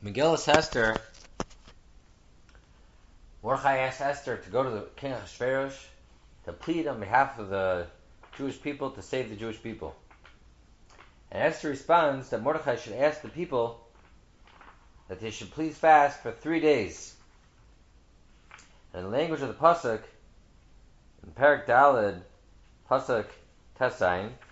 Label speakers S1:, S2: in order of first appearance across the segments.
S1: Megillah Esther, Mordechai asked Esther to go to the king Ahasuerus to plead on behalf of the Jewish people to save the Jewish people. And Esther responds that Mordechai should ask the people that they should please fast for 3 days. And in the language of the Pasuk, in Perek Daled, Pasuk Tesayin, it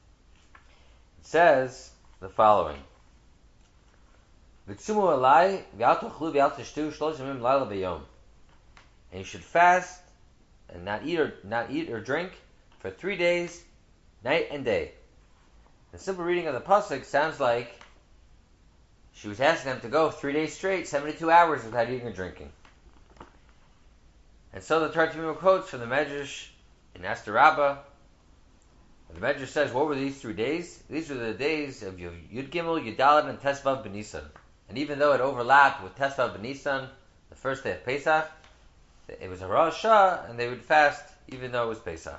S1: says the following. V'tzumu alai v'al tochlu v'al tishtu shlosh yamim laila v'yom. And you should fast and not eat or drink for 3 days, night and day. The simple reading of the pasuk sounds like she was asking them to go 3 days straight, 72 hours without eating or drinking. And so the Targum quotes from the Medrash in Esther Rabbah. The Medrash says, what were these 3 days? These were the days of Yud Gimel, Yud Daled, and Tesvav B'Nisan. And even though it overlapped with Tesvav B'Nisan, the first day of Pesach, it was a Rosh Hashanah, and they would fast even though it was Pesach.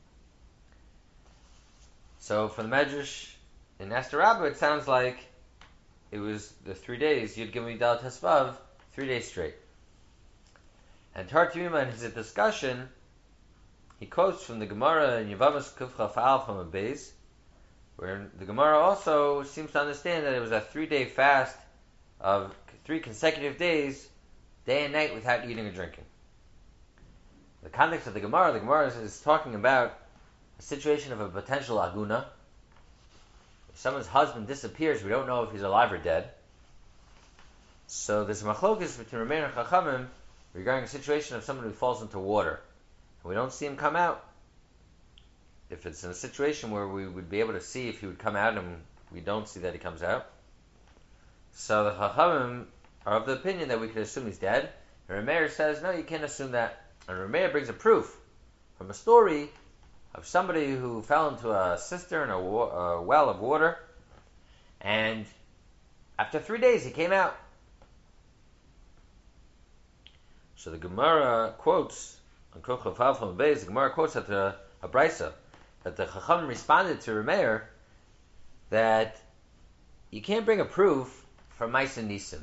S1: So for the Medrash in Esther Rabbah, it sounds like it was the 3 days, Yud Gimel, Yud Daled, Tesvav, 3 days straight. And Targum in his discussion, he quotes from the Gemara in Yevamos Kuf Chaf Aleph from a base, where the Gemara also seems to understand that it was a 3-day fast of 3 consecutive days, day and night, without eating or drinking. The context of the Gemara is talking about a situation of a potential aguna. If someone's husband disappears, we don't know if he's alive or dead. So there's a machlokas between Rameir and Chachamim regarding a situation of someone who falls into water, and we don't see him come out. If it's in a situation where we would be able to see if he would come out, and we don't see that he comes out, so the Chachamim are of the opinion that we could assume he's dead, and Rameir says, no, you can't assume that. And Rameir brings a proof from a story of somebody who fell into a cistern, a well of water, and after 3 days he came out. So the Gemara quotes, on Koch Chav from Beis, the Gemara quotes at a brisa that the Chacham responded to Rameir that you can't bring a proof from Ma'aser Nisim.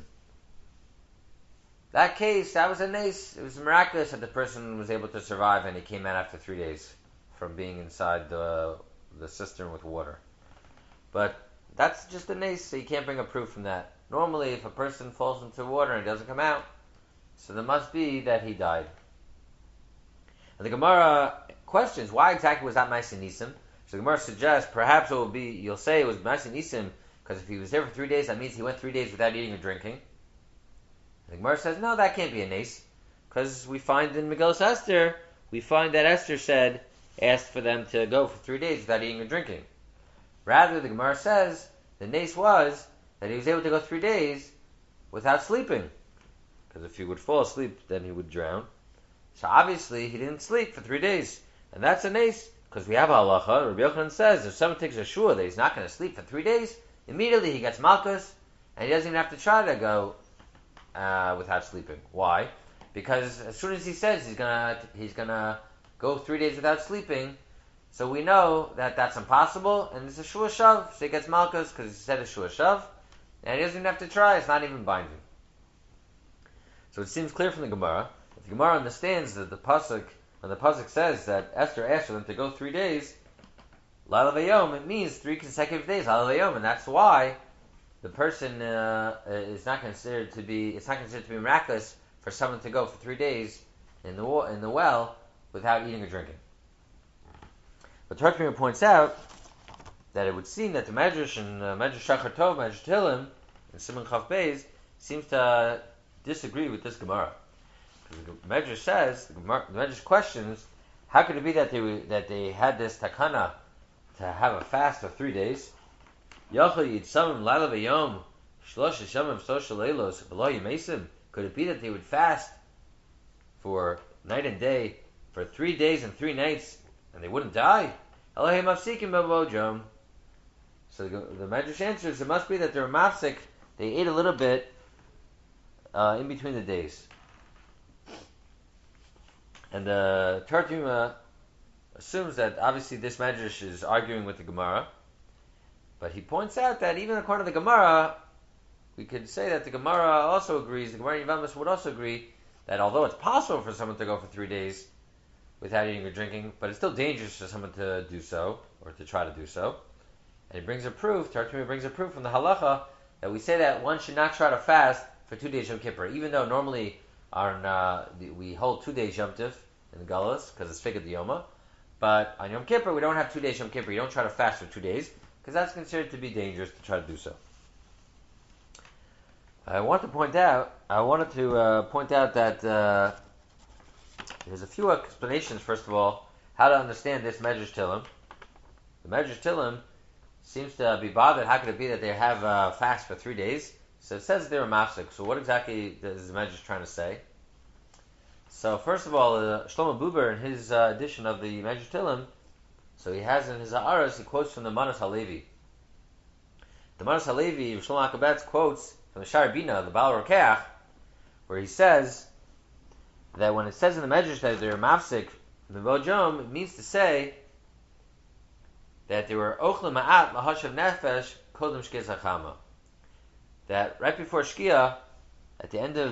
S1: That case, that was a nes. It was miraculous that the person was able to survive and he came out after 3 days from being inside the cistern with water. But that's just a nes, so you can't bring a proof from that. Normally, if a person falls into water and doesn't come out, so there must be that he died. And the Gemara questions, why exactly was that Ma'aser Nisim? So the Gemara suggests, perhaps it will be, you'll say it was Ma'aser Nisim, because if he was there for 3 days, that means he went 3 days without eating or drinking. The Gemara says, no, that can't be a nes, because we find in Megillah Esther, we find that Esther asked for them to go for 3 days without eating or drinking. Rather, the Gemara says, the nes was that he was able to go 3 days without sleeping, because if he would fall asleep, then he would drown. So obviously, he didn't sleep for 3 days, and that's a nes, because we have a halacha. Rabbi Yochanan says, if someone takes a shua that he's not going to sleep for 3 days, immediately he gets malchus, and he doesn't even have to try to go without sleeping. Why? Because as soon as he says he's gonna go 3 days without sleeping, so we know that that's impossible, and it's a shua shav, so he gets malchus because he said a shua shav, and he doesn't even have to try. It's not even binding. So it seems clear from the Gemara. If the Gemara understands that the pasuk, when the pasuk says that Esther asked for them to go 3 days, Laila Vayom, it means 3 consecutive days, Laila Vayom, and that's why the person is not considered to be. It's not considered to be miraculous for someone to go for 3 days in the well without eating or drinking. But Targum points out that it would seem that the Medrash and Medrash Shachar Tov, Medrash Tehillim, and Simon Chaf Beis seems to disagree with this Gemara. Because the Medrash says, the Medrash questions, how could it be that they had this takana to have a fast of 3 days? Could it be that they would fast for night and day for 3 days and 3 nights and they wouldn't die? So the Medrash answers, it must be that they were mafsik, they ate a little bit in between the days. And the Targum assumes that obviously this Medrash is arguing with the Gemara, but he points out that even according to the Gemara, we could say that the Gemara also agrees, the Gemara Yevamos would also agree that although it's possible for someone to go for 3 days without eating or drinking, but it's still dangerous for someone to do so, or to try to do so. And he brings a proof, Tartumi brings a proof from the halacha, that we say that one should not try to fast for 2 days Yom Kippur, even though normally we hold 2 days Yom Tiv in the Galus, because it's Figad Yoma, but on Yom Kippur we don't have 2 days Yom Kippur, you don't try to fast for 2 days, because that's considered to be dangerous to try to do so. I wanted to point out that there's a few explanations, first of all, how to understand this Medrash Tillim. The Medrash Tillim seems to be bothered. How could it be that they have fast for 3 days? So it says they're a mafsik. So what exactly is the Medrash trying to say? So first of all, Shlomo Buber, in his edition of the Medrash Tillim, so he has in his Ha'aras, he quotes from the Manas Halevi. The Manas Halevi, Shlomo Akabetz, quotes from the Shar Bina, the Baal Rokeach, where he says that when it says in the Medrash that they're mafsik, Mivojom, it means to say that they were ochle ma'at lahashav nefesh kodem shkia zachama. That right before Shkia, at the end of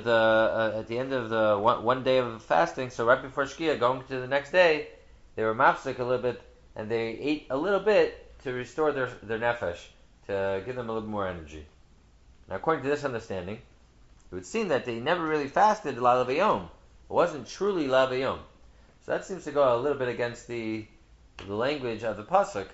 S1: the one day of fasting, so right before Shkia, going to the next day, they were mafsik a little bit, and they ate a little bit to restore their nefesh, to give them a little more energy. Now, according to this understanding, it would seem that they never really fasted la levayom. It wasn't truly la levayom. So that seems to go a little bit against the language of the pasuk.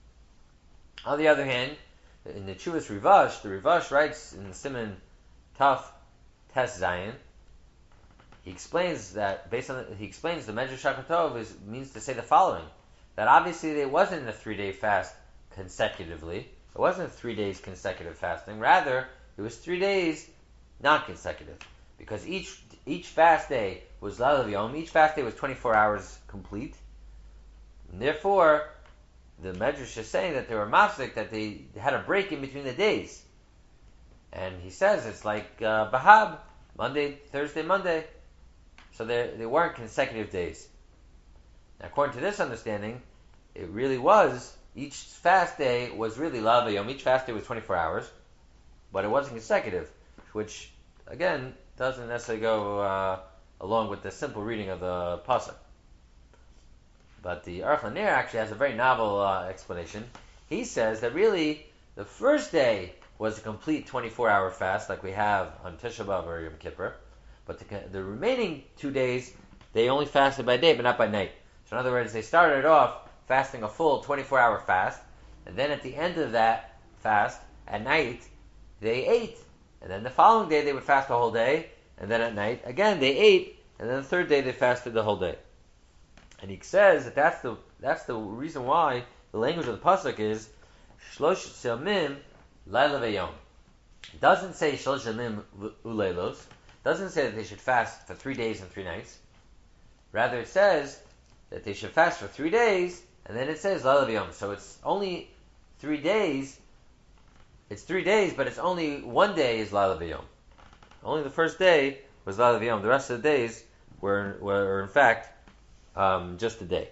S1: On the other hand, in the Chuvas Rivash, the Rivash writes in the Siman Taf Tes Zayin, he explains the Medrash Shakatov means to say the following: that obviously it wasn't a 3-day fast consecutively. It wasn't 3 days consecutive fasting. Rather, it was 3 days non-consecutive, because each fast day was Lalav Yom. Each fast day was 24 hours complete, and therefore the Medrash is saying that they were mafsik, that they had a break in between the days. And he says it's like Bahab, Monday, Thursday, Monday. So they weren't consecutive days. Now, according to this understanding, it really was, each fast day was really Lalav Yom. Each fast day was 24 hours, but it wasn't consecutive, which, again, doesn't necessarily go along with the simple reading of the pasuk. But the Aruch LaNer actually has a very novel explanation. He says that really the first day was a complete 24-hour fast, like we have on Tisha B'Av or Yom Kippur. But the remaining 2 days, they only fasted by day, but not by night. So in other words, they started off fasting a full 24-hour fast, and then at the end of that fast, at night, they ate. And then the following day, they would fast the whole day, and then at night, again, they ate, and then the third day, they fasted the whole day. And he says that that's the reason why the language of the pasuk is Shlosh Yamim Laila V'Yom. It doesn't say Shlosh Yamim Uleilos. It doesn't say that they should fast for 3 days and 3 nights. Rather, it says that they should fast for 3 days, and then it says Laila V'Yom. So it's only 3 days. It's 3 days, but it's only 1 day is Laila V'Yom. Only the first day was Laila V'Yom. The rest of the days were in fact just a day.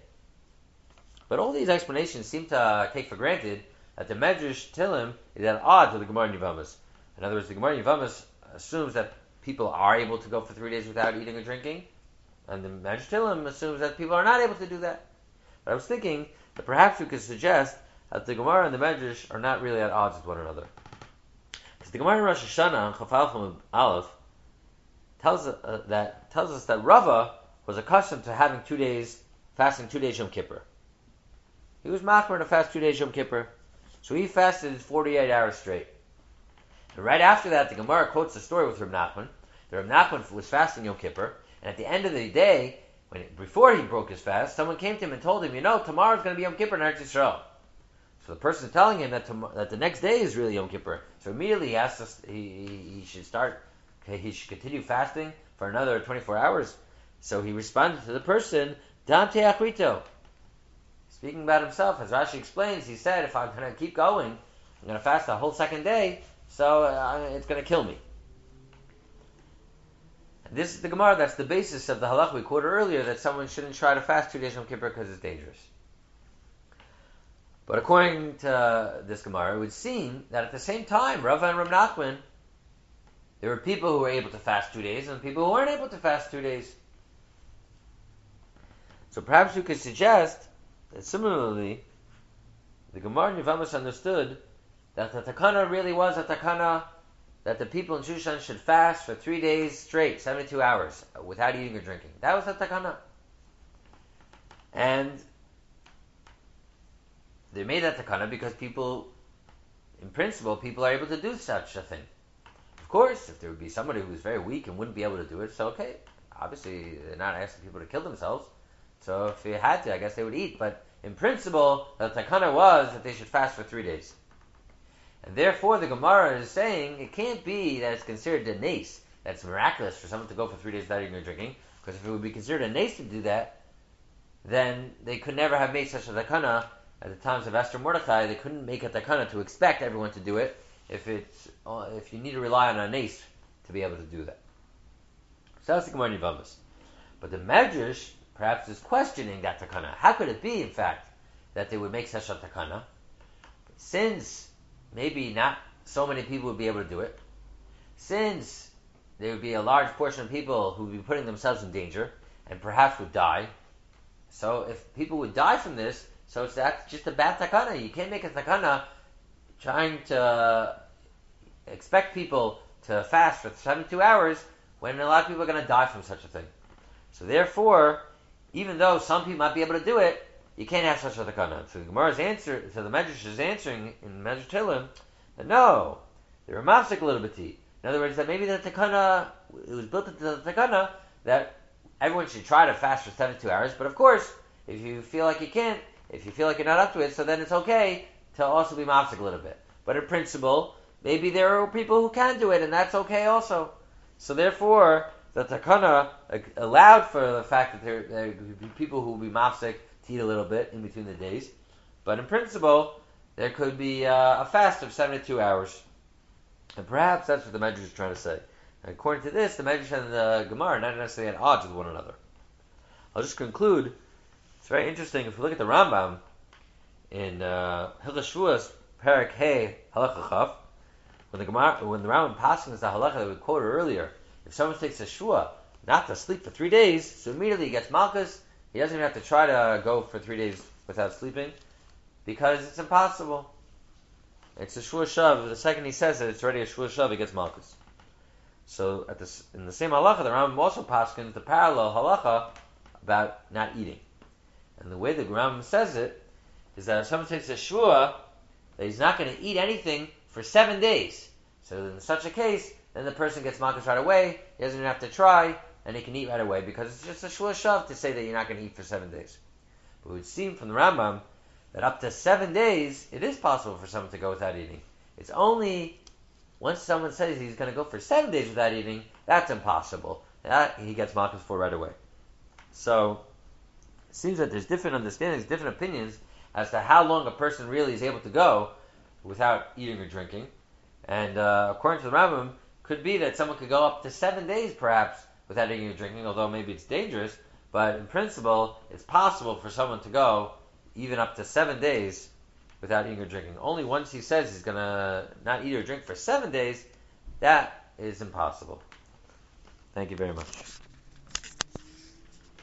S1: But all these explanations seem to take for granted that the Medrash Tillim is at odds with the Gemara Yevamos. In other words, the Gemara Yevamos assumes that people are able to go for 3 days without eating or drinking, and the Medrash Tillim assumes that people are not able to do that. But I was thinking that perhaps we could suggest that the Gemara and the Medrash are not really at odds with one another. Because the Gemara in Rosh Hashanah, Chaf Alef Aleph, tells us that Rava was accustomed to having 2 days, fasting 2 days Yom Kippur. He was machmer to fast 2 days Yom Kippur, so he fasted 48 hours straight. And right after that, the Gemara quotes the story with Reb Nachman. The Reb Nachman was fasting Yom Kippur, and at the end of the day, before he broke his fast, someone came to him and told him, tomorrow's going to be Yom Kippur in Eretz Yisrael. So the person is telling him that the next day is really Yom Kippur. So immediately he should continue fasting for another 24 hours. So he responded to the person, Dante Achrito. Speaking about himself, as Rashi explains, he said, if I'm going to keep going, I'm going to fast the whole second day, so it's going to kill me. And this is the Gemara, that's the basis of the halach we quoted earlier, that someone shouldn't try to fast 2 days Yom Kippur because it's dangerous. But according to this Gemara, it would seem that at the same time, Rava and Reb Nachman There were people who were able to fast 2 days and people who weren't able to fast 2 days. So perhaps you could suggest that similarly, the Gemara in Yevamos understood that the takana really was a takana that the people in Shushan should fast for 3 days straight, 72 hours, without eating or drinking. That was a takana. And they made that takana because people, in principle, people are able to do such a thing. Of course, if there would be somebody who's very weak and wouldn't be able to do it, so okay. Obviously, they're not asking people to kill themselves. So if they had to, I guess they would eat. But in principle, the takana was that they should fast for 3 days. And therefore, the Gemara is saying it can't be that it's considered a nace, that it's miraculous for someone to go for 3 days without eating or drinking. Because if it would be considered a nace to do that, then they could never have made such a takana at the times of Esther and Mordechai. They couldn't make a takana to expect everyone to do it if you need to rely on a nace to be able to do that. So that's the Gemara in Yevamos. But the Medrash perhaps is questioning that takana. How could it be, in fact, that they would make such a takana? Since maybe not so many people would be able to do it, since there would be a large portion of people who would be putting themselves in danger and perhaps would die. So if people would die from this, so that's just a bad takana. You can't make a takana trying to expect people to fast for 72 hours when a lot of people are going to die from such a thing. So therefore, even though some people might be able to do it, you can't have such a takana. So the Gemara's answer, so the Medrash is answering in Medrash Tehillim that no, they were mafsik a little bit. In other words, that maybe the takana, it was built into the takana that everyone should try to fast for 72 hours, but of course, if you feel like you can't, if you feel like you're not up to it, so then it's okay to also be mafsik a little bit. But in principle, maybe there are people who can do it, and that's okay also. So therefore, the takana allowed for the fact that there could be people who will be mafsik to eat a little bit in between the days. But in principle, there could be a fast of 72 hours. And perhaps that's what the Medrash is trying to say. And according to this, the Medrash and the Gemara are not necessarily at odds with one another. I'll just conclude. It's very interesting. If you look at the Rambam in Hilchos Shavuos, Perek Hey, Halacha Chaf, when the Rambam passes the halacha that we quoted earlier, if someone takes a shua not to sleep for 3 days, so immediately he gets malchus. He doesn't even have to try to go for 3 days without sleeping, because it's impossible. It's a shua shav. The second he says it, it's already a shua shav. He gets malchus. So in the same halacha, the Rambam also paskins the parallel halacha about not eating. And the way the Rambam says it is that if someone takes a shua that he's not going to eat anything for 7 days, so in such a case, then the person gets malchus right away. He doesn't even have to try, and he can eat right away because it's just a shua shav to say that you're not going to eat for 7 days. But it would seem from the Rambam that up to 7 days, it is possible for someone to go without eating. It's only once someone says he's going to go for 7 days without eating, that's impossible. That he gets malchus for right away. So it seems that there's different understandings, different opinions as to how long a person really is able to go without eating or drinking. And according to the Rambam, could be that someone could go up to 7 days perhaps without eating or drinking, although maybe it's dangerous. But in principle, it's possible for someone to go even up to 7 days without eating or drinking. Only once he says he's going to not eat or drink for 7 days, that is impossible. Thank you very much.